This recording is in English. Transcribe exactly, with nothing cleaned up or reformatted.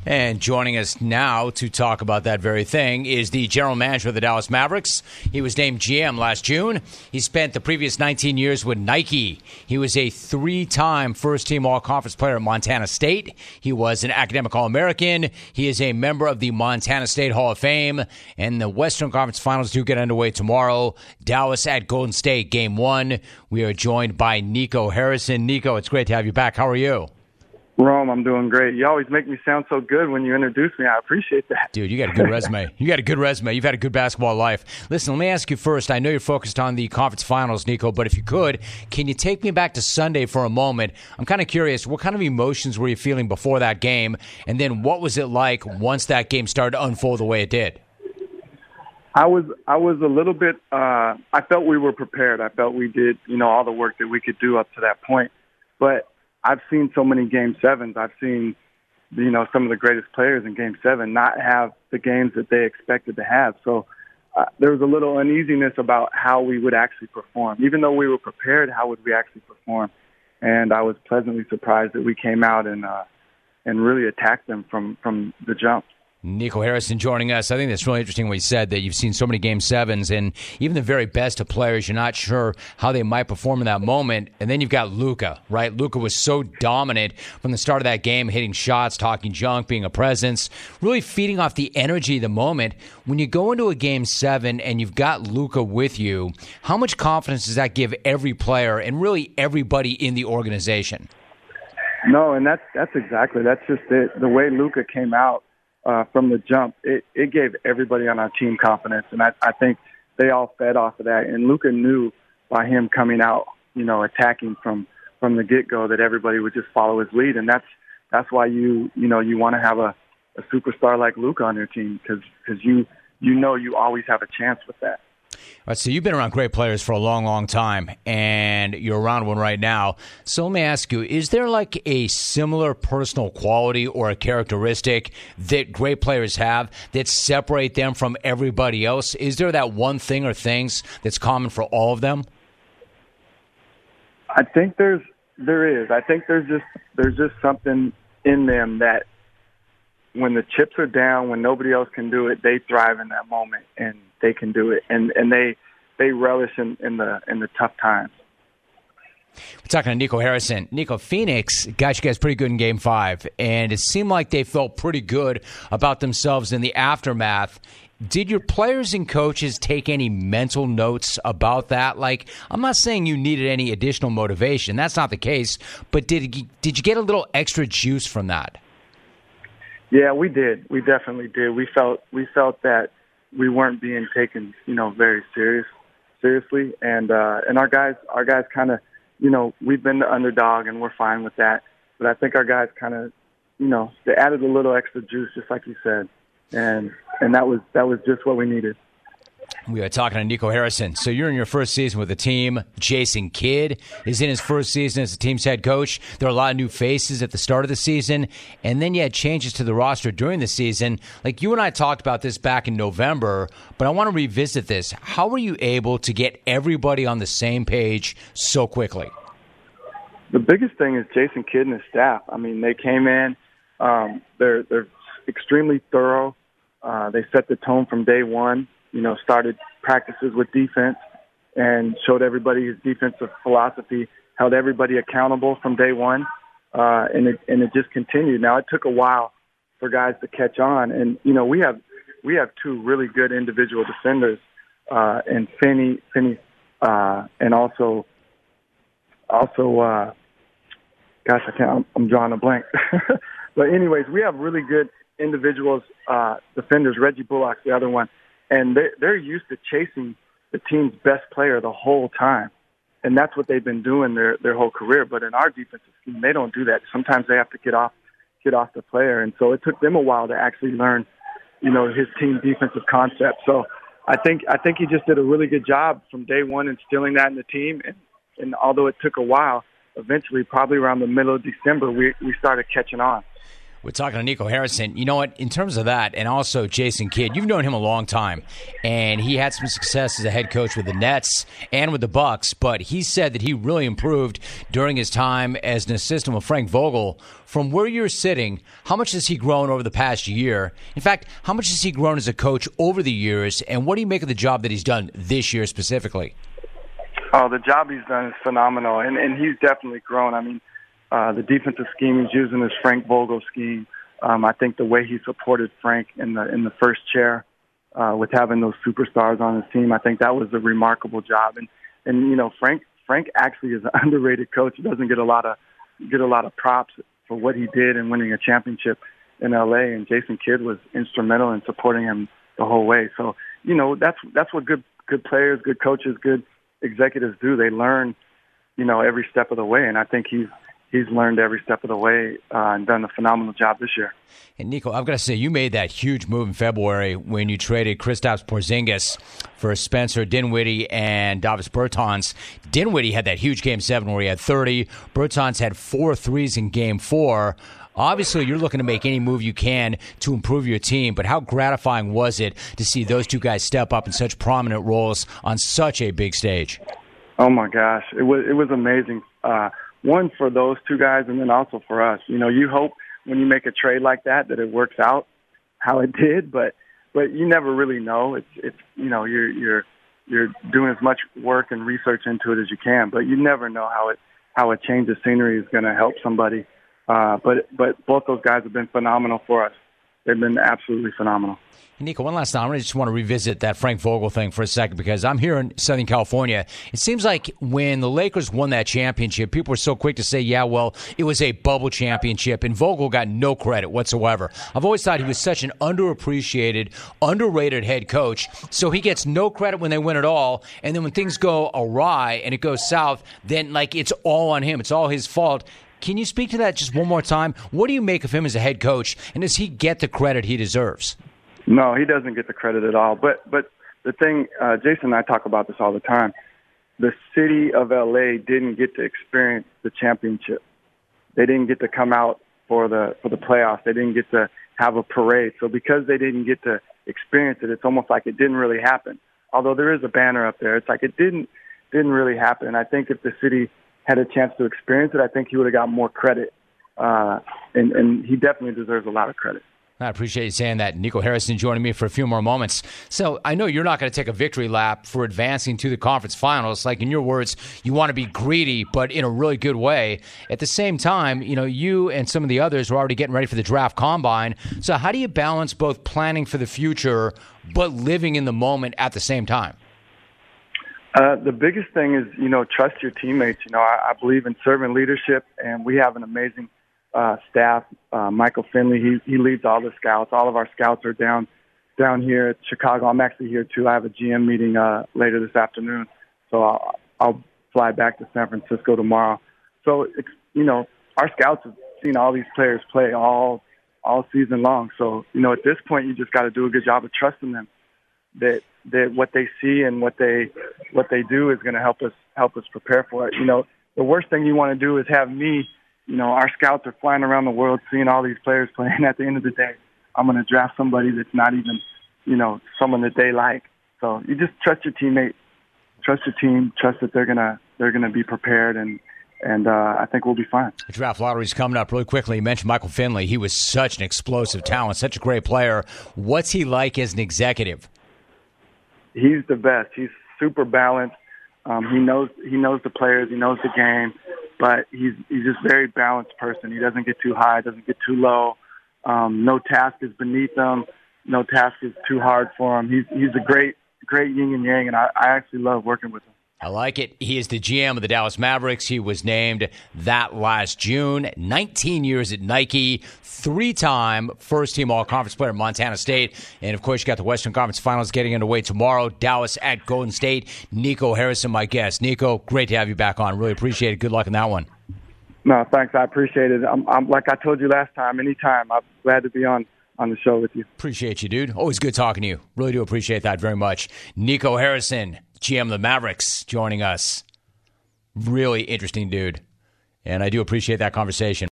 And joining us now to talk about that very thing is the general manager of the Dallas Mavericks. He was named G M last June. He spent the previous nineteen years with Nike. He was a three-time first-team All-Conference player at Montana State. He was an academic All-American. He is a member of the Montana State Hall of Fame. And the Western Conference Finals do get underway tomorrow. Dallas at Golden State, Game one. We are joined by Nico Harrison. Nico, it's great to have you back. How are you? Rome, I'm doing great. You always make me sound so good when you introduce me. I appreciate that. Dude, you got a good resume. You got a good resume. You've had a good basketball life. Listen, let me ask you first. I know you're focused on the conference finals, Nico, but if you could, can you take me back to Sunday for a moment? I'm kind of curious, what kind of emotions were you feeling before that game? And then what was it like once that game started to unfold the way it did? I was I was a little bit, uh, I felt we were prepared. I felt we did, you know, all the work that we could do up to that point. But I've seen so many Game sevens. I've seen, you know, some of the greatest players in Game seven not have the games that they expected to have. So uh, there was a little uneasiness about how we would actually perform. Even though we were prepared, how would we actually perform? And I was pleasantly surprised that we came out and uh, and really attacked them from, from the jump. Nico Harrison joining us. I think that's really interesting what you said, that you've seen so many Game sevens, and even the very best of players, you're not sure how they might perform in that moment. And then you've got Luka, right? Luka was so dominant from the start of that game, hitting shots, talking junk, being a presence, really feeding off the energy of the moment. When you go into a Game seven and you've got Luka with you, how much confidence does that give every player and really everybody in the organization? No, and that's, that's exactly, that's just it. The way Luka came out, Uh, from the jump, it, it gave everybody on our team confidence, and I, I think they all fed off of that. And Luka knew by him coming out, you know, attacking from, from the get-go, that everybody would just follow his lead, and that's that's why you you know you want to have a, a superstar like Luka on your team, because because you you know you always have a chance with that. All right, so you've been around great players for a long, long time, and you're around one right now. So let me ask you, is there like a similar personal quality or a characteristic that great players have that separate them from everybody else? Is there that one thing or things that's common for all of them? I think there's there is. I think there's just there's just something in them that when the chips are down, when nobody else can do it, they thrive in that moment, and they can do it, and and they they relish in, in the in the tough times. We're talking to Nico Harrison. Nico, Phoenix got you guys pretty good in Game Five, and it seemed like they felt pretty good about themselves in the aftermath. Did your players and coaches take any mental notes about that? Like, I'm not saying you needed any additional motivation. That's not the case. But did you, did you get a little extra juice from that? Yeah, we did. We definitely did. We felt we felt that we weren't being taken, you know, very serious, seriously, and uh, and our guys, our guys, kind of, you know, we've been the underdog, and we're fine with that. But I think our guys kind of, you know, they added a little extra juice, just like you said, and and that was that was just what we needed. We are talking to Nico Harrison. So you're in your first season with the team. Jason Kidd is in his first season as the team's head coach. There are a lot of new faces at the start of the season, and then you had changes to the roster during the season. Like, you and I talked about this back in November, but I want to revisit this. How were you able to get everybody on the same page so quickly? The biggest thing is Jason Kidd and his staff. I mean, they came in. Um, they're they're extremely thorough. Uh, they set the tone from day one. You know, started practices with defense and showed everybody his defensive philosophy, held everybody accountable from day one, uh, and it and it just continued. Now, it took a while for guys to catch on, and you know, we have we have two really good individual defenders, uh, and Finney, Finney, uh, and also also, uh, gosh, I can't. I'm, I'm drawing a blank. But anyways, we have really good individuals, uh, defenders. Reggie Bullock's the other one. And they're, they're used to chasing the team's best player the whole time. And that's what they've been doing their, their whole career. But in our defensive scheme, they don't do that. Sometimes they have to get off get off the player. And so it took them a while to actually learn, you know, his team defensive concept. So I think I think he just did a really good job from day one instilling that in the team. And, and although it took a while, eventually, probably around the middle of December, we, we started catching on. We're talking to Nico Harrison. You know what? In terms of that, and also Jason Kidd, you've known him a long time, and he had some success as a head coach with the Nets and with the Bucks, but he said that he really improved during his time as an assistant with Frank Vogel. From where you're sitting, how much has he grown over the past year? In fact, how much has he grown as a coach over the years, and what do you make of the job that he's done this year specifically? Oh, the job he's done is phenomenal, and, and he's definitely grown. I mean, Uh, the defensive scheme he's using is Frank Vogel scheme. Um, I think the way he supported Frank in the in the first chair uh, with having those superstars on his team, I think that was a remarkable job. And and you know, Frank Frank actually is an underrated coach. He doesn't get a lot of get a lot of props for what he did in winning a championship in L A. And Jason Kidd was instrumental in supporting him the whole way. So you know, that's that's what good good players, good coaches, good executives do. They learn, you know, every step of the way. And I think he's He's learned every step of the way uh, and done a phenomenal job this year. And Nico, I've got to say, you made that huge move in February when you traded Kristaps Porzingis for Spencer Dinwiddie and Davis Bertans. Dinwiddie had that huge Game seven where he had thirty. Bertans had four threes in Game four. Obviously, you're looking to make any move you can to improve your team, but how gratifying was it to see those two guys step up in such prominent roles on such a big stage? Oh, my gosh. It was, it was amazing. Uh, One, for those two guys, and then also for us. You know, you hope when you make a trade like that that it works out how it did, but but you never really know. It's it's you know you're you're you're doing as much work and research into it as you can, but you never know how it how a change of scenery is going to help somebody. Uh, but but both those guys have been phenomenal for us. They've been absolutely phenomenal. Nico, one last time, I just want to revisit that Frank Vogel thing for a second because I'm here in Southern California. It seems like when the Lakers won that championship, people were so quick to say, yeah, well, it was a bubble championship, and Vogel got no credit whatsoever. I've always thought he was such an underappreciated, underrated head coach, so he gets no credit when they win it all, and then when things go awry and it goes south, then, like, it's all on him. It's all his fault. Can you speak to that just one more time? What do you make of him as a head coach, and does he get the credit he deserves? No, he doesn't get the credit at all. But but the thing, uh, Jason and I talk about this all the time. The city of L A didn't get to experience the championship. They didn't get to come out for the for the playoffs. They didn't get to have a parade. So because they didn't get to experience it, it's almost like it didn't really happen. Although there is a banner up there, it's like it didn't didn't really happen. And I think if the city had a chance to experience it, I think he would have got more credit. Uh, and, and he definitely deserves a lot of credit. I appreciate you saying that. Nico Harrison joining me for a few more moments. So I know you're not going to take a victory lap for advancing to the conference finals. Like in your words, you want to be greedy, but in a really good way. At the same time, you know, you and some of the others are already getting ready for the draft combine. So how do you balance both planning for the future, but living in the moment at the same time? Uh, the biggest thing is, you know, trust your teammates. You know, I, I believe in servant leadership, and we have an amazing Uh, staff. Uh, Michael Finley, he he leads all the scouts. All of our scouts are down down here at Chicago. I'm actually here too. I have a G M meeting uh, later this afternoon, so I'll, I'll fly back to San Francisco tomorrow. So it's, you know, our scouts have seen all these players play all all season long. So you know, at this point, you just got to do a good job of trusting them that that what they see and what they what they do is going to help us help us prepare for it. You know, the worst thing you want to do is have me. You know, our scouts are flying around the world seeing all these players play, and at the end of the day, I'm going to draft somebody that's not even, you know, someone that they like. So you just trust your teammate, trust your team, trust that they're gonna they're gonna be prepared, and and uh, I think we'll be fine. The draft lottery's coming up really quickly. You mentioned Michael Finley. He was such an explosive talent, such a great player. What's he like as an executive? He's the best. He's super balanced. Um, he knows he knows the players. He knows the game. But he's he's just a very balanced person. He doesn't get too high, doesn't get too low. Um, no task is beneath him. No task is too hard for him. He's he's a great great yin and yang, and I, I actually love working with him. I like it. He is the G M of the Dallas Mavericks. He was named that last June. nineteen years at Nike, three-time first-team All-Conference player at Montana State. And, of course, you got the Western Conference Finals getting underway tomorrow. Dallas at Golden State. Nico Harrison, my guest. Nico, great to have you back on. Really appreciate it. Good luck in that one. No, thanks. I appreciate it. I'm, I'm like I told you last time, anytime. I'm glad to be on. on the show with you. Appreciate you, dude. Always good talking to you. Really do appreciate that very much. Nico Harrison, G M of the Mavericks, joining us. Really interesting dude. And I do appreciate that conversation.